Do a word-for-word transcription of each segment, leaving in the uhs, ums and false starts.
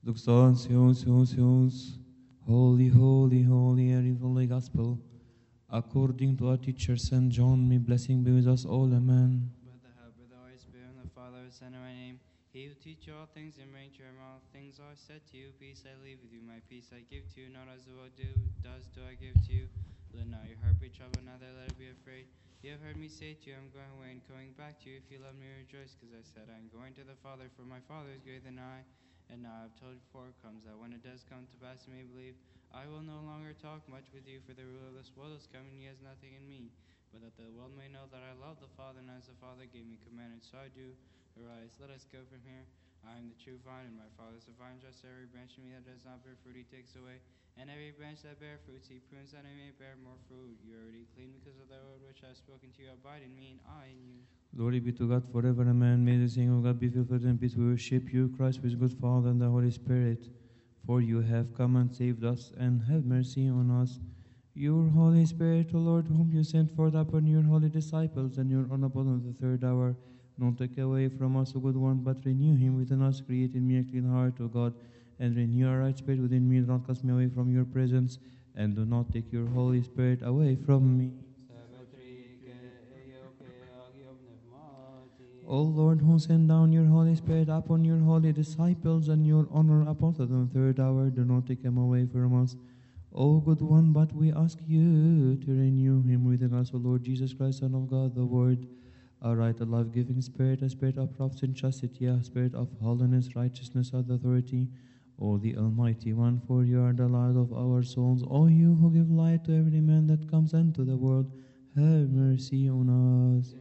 Doxancios, holy, holy, holy, and holy gospel, according to our teacher Saint John, may blessing be with us all, amen. With the help of the Holy Spirit and the Father, Son, and my name, He will teach you all things and bring to your mouth things are said to you. Peace I leave with you, my peace I give to you. Not as the world do, does do I give to you. Let not your heart be troubled, neither let it be afraid. You have heard me say to you, I'm going away and coming back to you. If you love me, rejoice, because I said I am going to the Father, for my Father is greater than I. And now I have told you before it comes, that when it does come to pass, you may believe. I will no longer talk much with you, for the ruler of this world is coming, he has nothing in me. But that the world may know that I love the Father, and as the Father gave me commandments, so I do. Arise, let us go from here. I am the true vine, and my Father is the vine dresser. Every branch in me that does not bear fruit, he takes away. And every branch that bear fruits, he prunes that it may bear more fruit. You are already clean because of the word which I have spoken to you. Abide in me, and I in you. Glory be to God forever, amen. May the saying of God be fulfilled in peace. We worship you, Christ, with good Father and the Holy Spirit. For you have come and saved us, and have mercy on us. Your Holy Spirit, O Lord, whom you sent forth upon your holy disciples, and your own upon the third hour, don't take away from us, O good one, but renew him within us. Create in me a clean heart, O God, and renew a right spirit within me. Do not cast me away from your presence, and do not take your Holy Spirit away from me. O Lord, who sent down your Holy Spirit upon your holy disciples, and your honor upon the third hour, do not take him away from us, O good one, but we ask you to renew him within us, O Lord Jesus Christ, Son of God, the Word, a right, a life-giving Spirit, a spirit of prophecy and chastity, a spirit of holiness, righteousness, and authority, O the Almighty One, for you are the light of our souls. O you who give light to every man that comes into the world, have mercy on us.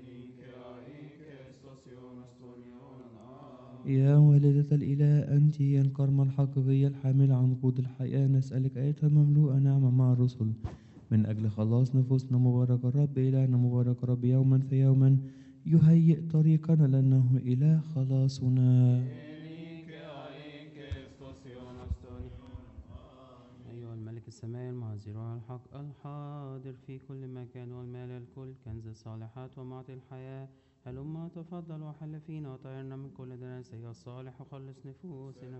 يا والدة الإله أنت يا الكرمة الحقيقية الحاملة عن قود الحياة، نسألك أيتها مملوءة نعمة مع الرسل من أجل خلاص نفوسنا. مبارك الرب إلهنا، مبارك الرب يوما فيوما يهيئ طريقنا لأنه إله خلاصنا. أيها الملك السماء المعزر على الحق الحاضر في كل مكان والمال الكل كنز الصالحات ومعطي الحياة، هلما تفضل وحل فينا وطهرنا من كل دنس يا الصالح وخلص نفوسنا.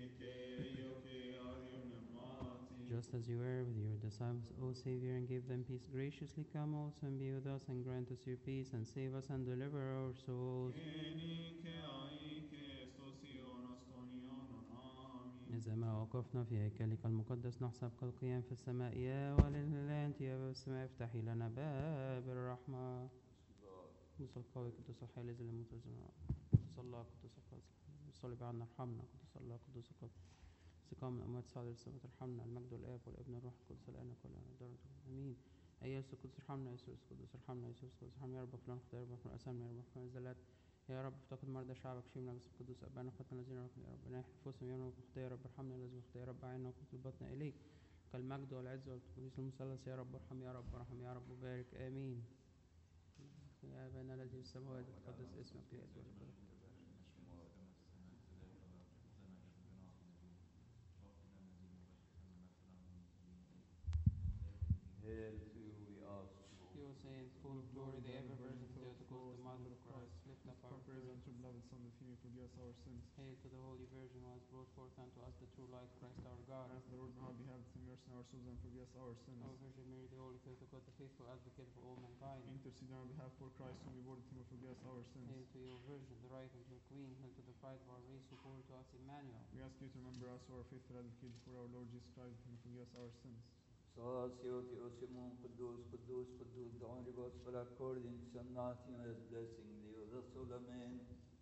Just as you were with your disciples, O Savior, and gave them peace, graciously come also and be with us and grant us your peace and save us and deliver our souls. إذا ما وقفنا في هيكلك المقدس نحسب كالقيام في السماء، يا ولله أنت يا باب السماء افتحي لنا باب الرحمة. قدس القوي قدس الحي الذي لم يموت قدس الله قدس القدس صلي عنا ارحمنا قدس الله قدس القدس استقام من الأموات صعد السماء ارحمنا. المجد والآب والابن والروح القدس الآن كل درجة آمين. أيها القدس ارحمنا، يا يسوع القدس ارحمنا، يا يسوع القدس ارحمنا. يا رب فلان اختار، يا رب فلان أسامنا، يا رب فلان الزلات، يا رب افتقد مرضى شعبك، شيم نجس القدس أبانا خطنا الذين رحمنا، يا رب ناح نفوسهم يوم الخطية، يا رب ارحمنا لازم الخطية، يا رب عيننا وقت البطن إليك كالمجد والعز والقدس المثلث، يا رب ارحم، يا رب ارحم، يا رب وبارك آمين. يا أبانا الذي في السماوات تقدس اسمك ليأتي ملكوتك. Hail to you, we ask. You saints, full of glory, the ever Virgin Theotokos, the Mother of Christ, lift up our praise prayers. unto your beloved Son, that he may forgive us our sins. Hail to the Holy Virgin who has brought forth unto us the true light, Christ our God. Ask the Lord on our behalf to mercy on our souls and forgive us our sins. O Virgin Mary, the Holy Theotokos, the faithful advocate for all mankind. Intercede on our behalf for Christ, whom we bore him to forgive us our sins. Hail to you, Virgin, the right and true Queen. Hail to the pride of our race, who bore to us Emmanuel. We ask you to remember us, our faithful advocate, for our Lord Jesus Christ, and forgive us our sins. Society Osimon Kudus, Kudus, Kudus, the only gospel according to Saint Matthew, and his blessing, Leo, the soul, amen.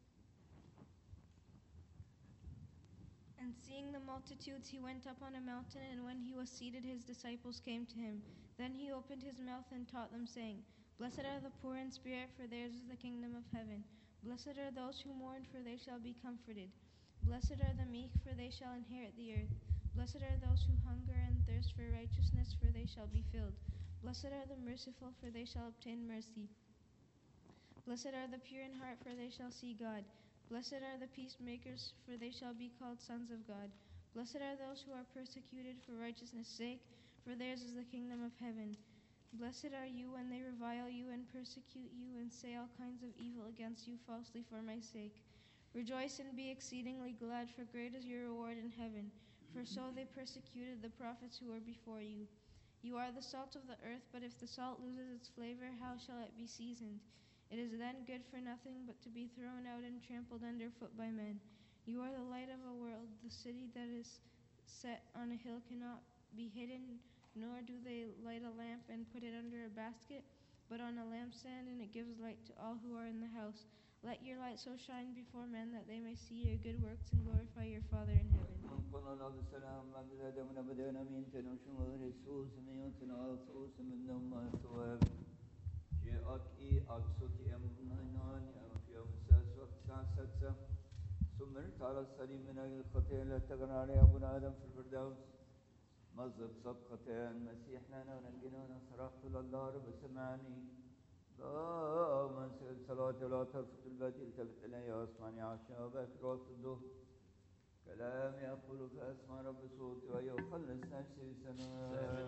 And seeing the multitudes, he went up on a mountain, and when he was seated, his disciples came to him. Then he opened his mouth and taught them, saying, Blessed are the poor in spirit, for theirs is the kingdom of heaven. Blessed are those who mourn, for they shall be comforted. Blessed are the meek, for they shall inherit the earth. Blessed are those who hunger and thirst for righteousness, for they shall be filled. Blessed are the merciful, for they shall obtain mercy. Blessed are the pure in heart, for they shall see God. Blessed are the peacemakers, for they shall be called sons of God. Blessed are those who are persecuted for righteousness' sake, for theirs is the kingdom of heaven. Blessed are you when they revile you and persecute you and say all kinds of evil against you falsely for my sake. Rejoice and be exceedingly glad, for great is your reward in heaven. For so they persecuted the prophets who were before you. You are the salt of the earth, but if the salt loses its flavor, how shall it be seasoned? It is then good for nothing but to be thrown out and trampled underfoot by men. You are the light of the world. The city that is set on a hill cannot be hidden, nor do they light a lamp and put it under a basket, but on a lampstand, and it gives light to all who are in the house. Let your light so shine before men that they may see your good works and glorify your Father in heaven. قلنا بالسلام ما بدا من بدينا من تنوشم رسوس من تناصوس من نوم ثواب جاءك إي أكسوتي أم نان في يوم السادس وقت الساعة السادسة سمرت على الصليب من أجل الخطيئة التي تغنى عليها أبونا آدم في الفردوس مزق صدقتين مسيحنا ونجينا ونصرخت لله رب سمعني اللهم انسل صلاتي ولا ترفض البديل التفت إلي واسمعني عشان باكر وقت الظهر كلام يقول فأسمع رب صوتي ويخلص نفسي بسماء.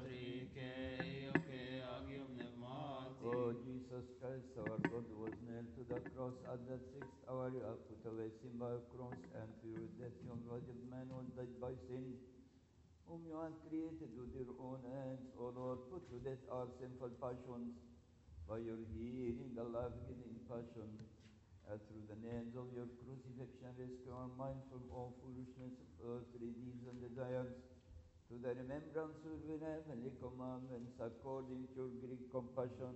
Oh Jesus Christ, our God was nailed to the cross at that sixth hour. You have put away sin by a cross, and through your death you embodied man who died by sin, whom you have created with your own hands. O Lord, put to death our sinful passions by your healing, the life-giving passion. And through the nails of your crucifixion, rescue our mind from all foolishness of earthly deeds and desires, to the remembrance of your heavenly commandments, according to your great compassion.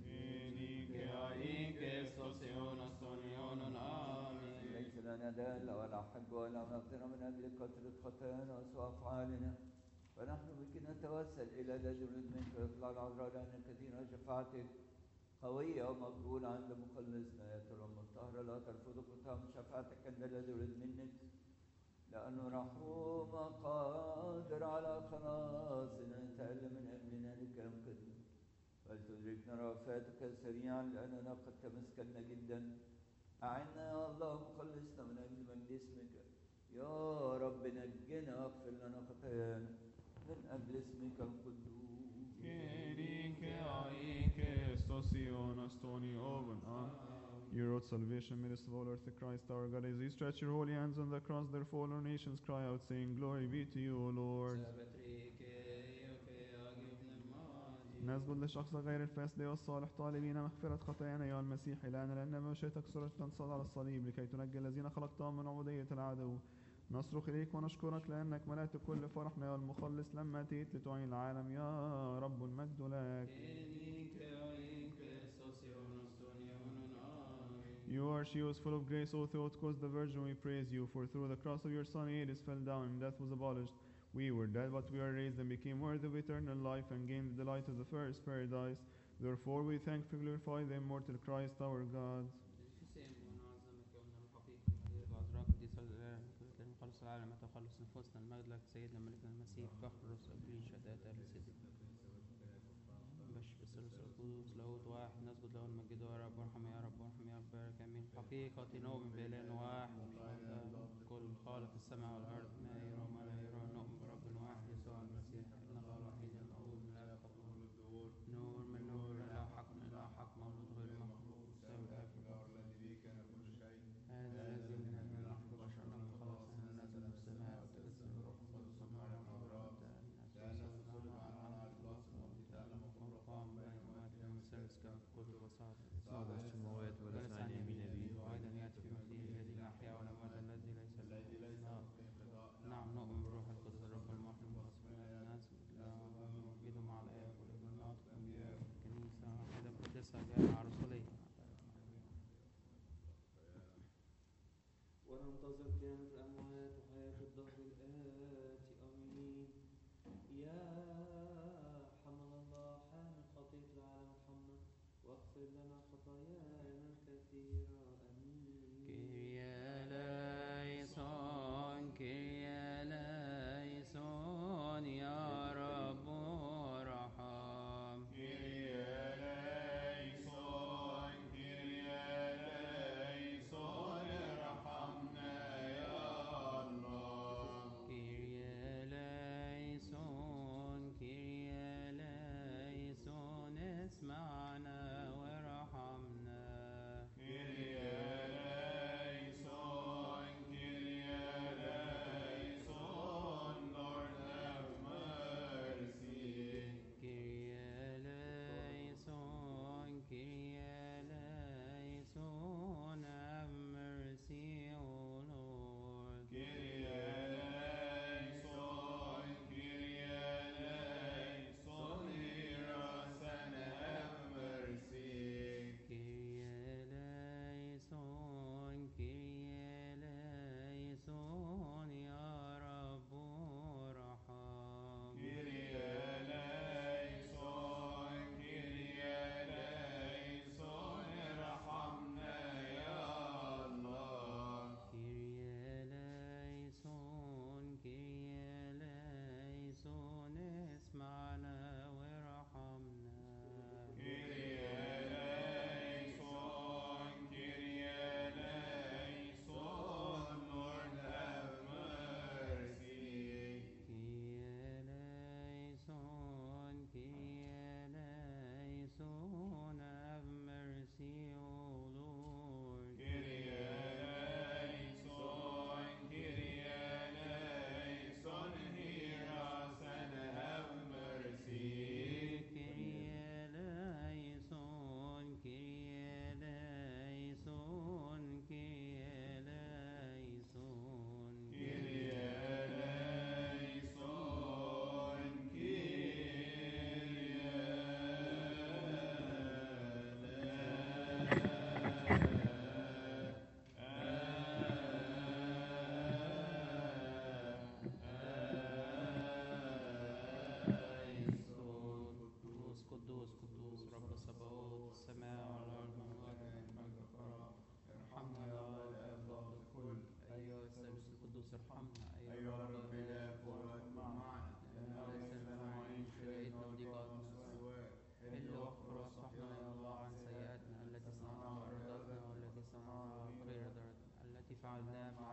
ليس لنا دال ولا حج ولا مغفرة من أجل كثرة خطايانا وسوء أفعالنا، فنحن بك نتوسل إلى لدن منك ويطلع العذراء لأن كثيرا شفاعتك قوية ومقبولة عند مخلصنا. يا ترى الطاهرة لا ترفض قطام شفاعتك عند الذي يريد منك، لأنه رحوم قادر على خلاصنا. تعلم من أجلنا لكي ينقذنا، فلتدركنا رأفاتك سريعا لأننا قد تمسكنا جدا. أعنا يا الله مخلصنا من أجل مجد اسمك. يا رب نجنا واغفر لنا خطايانا من أجل اسمك القدوس. You wrote salvation, minister of all earth, Christ our God. As you stretch your holy hands on the cross, therefore all nations cry out, saying, Glory be to you, O Lord. نسجد لشخص غير الفاسد والصالح طالبين مغفرة خطايانا أيها المسيح إلهنا، لأن مشيئتك سرت تنصل على الصليب لكي تنجي الذين خلقتهم من عبودية العدو. نصرخ إليك ونشكرك لأنك ملأت كل فرحنا يا المخلص لما أتيت لتعين العالم. يا رب المجد لك. You are she was full of grace, O Theotokos the Virgin, we praise you, for through the cross of your Son Hades fell down and death was abolished. We were dead, but we are raised and became worthy of eternal life and gained the delight of the first paradise. Therefore we thankfully glorify the immortal Christ our God. خلص العالم تخلص نفوسنا المجد لك سيدنا ملكنا المسيح فخر الرسل كلين شهادات أهل السيد بش بسلس القدوس لاهوت واحد نسجد له المجد يا رب وارحم يا رب وارحم يا رب بارك امين حقيقة نؤمن بإله واحد كل خالق السماء والأرض ما يرى وما لا يرى نؤمن برب واحد يسوع المسيح ابن الله الوحيد المولود من الآب قبل الدهور نور من نور لا حق من لا حق مولود غير مخلوق سامي الآب الذي به كان كل شيء هذا الذي من أجل نحن بشر له خلصنا نزل من السماء وتجسد الروح القدس ومريم العذراء تأنس وصلب على الباص وتألم وقام بين أموات المسلس كما في الكتب وصعد صعد السماوات وليس عن يمين أبيه وأيضا يأتي في مجيئه الذي الأحياء والأموات الذي ليس الذي ليس نعم نؤمن بروح القدس الرب المحرم وصفنا الناس ونمجده مع الآب والابن الناطق كنيسة واحدة مقدسة جامعة رسولية وننتظر قيامة الأموات وحياة الدهر الآتي آمين. يا حمل الله حامل خطية العالم ارحمنا واغفر لنا خطايانا الكثيرة آمين. كيريا ليسون كيريا ليسون يا رب ارحم كيريا ليسون كيريا ليسون ارحمنا يا الله كيريا ليسون كيريا ليسون اسمعنا وارحمنا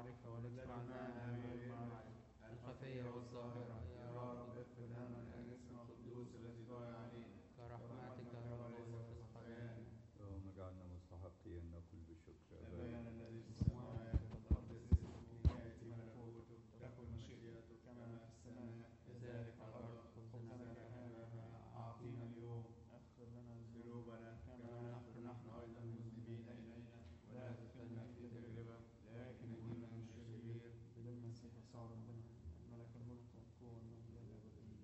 المعرفة والاستعانة والمعرفة الخفية والظاهرة يا رب اغفر لنا من أجل اسم القدوس الذي ضايع علينا كرحمتك يا رب ونفس خطايانا. اللهم اجعلنا مستحقين نقول بشكر أبانا الذي في السماوات تقدس اسمك يأتي ملكوتك تكن مشيئتك كما في السماء كذلك على الأرض. خبزنا كفافنا أعطينا اليوم اغفر لنا ذنوبنا كما نغفر نحن أيضا المذنبين إلينا ولا تدخلنا في تجربة لكن نجينا من الشرير بالمسيح يسوع ربنا الملك الملك والقوة والمجد الأبدي.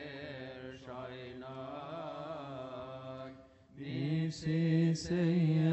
Say, say,